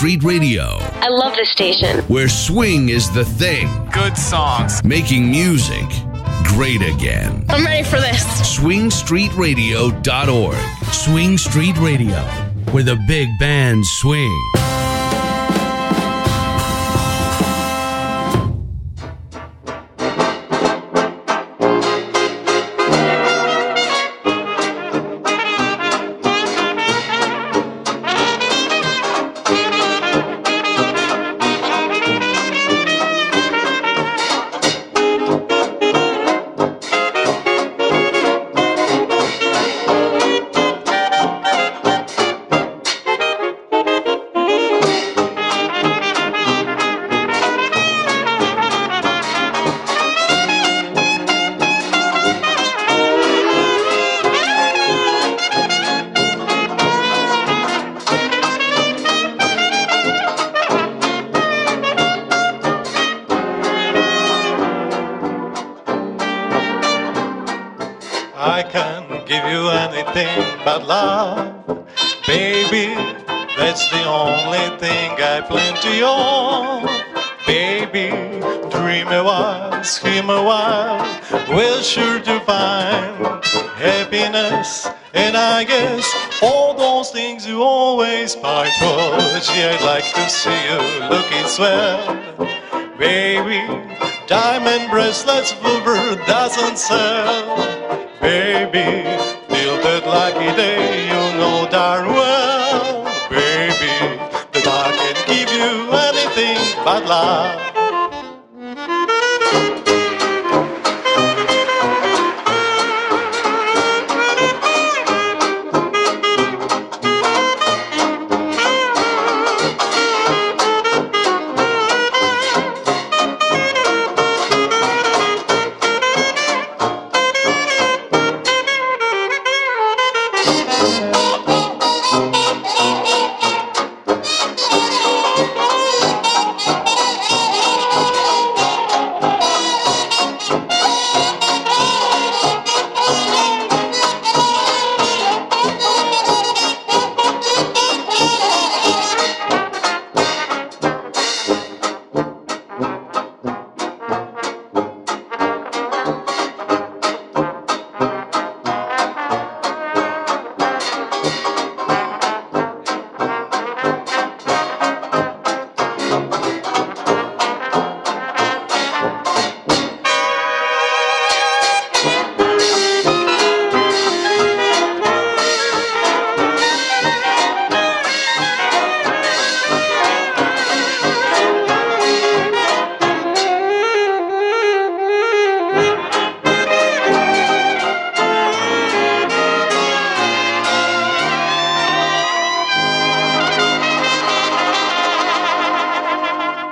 Street Radio, I love this station. where swing is the thing, Good songs. making music great again. I'm ready for this. SwingStreetRadio.org. Swing Street Radio, where the big bands swing. I can't give you anything but love, baby. That's the only thing I plan to you, baby. Dream a while, scream a while, we're sure to find happiness. And I guess all those things you always fight for. Gee, I'd like to see you looking swell, baby. Diamond bracelets, silver doesn't sell. Baby, till that lucky day, you know darn well, baby, that I can give you anything but love.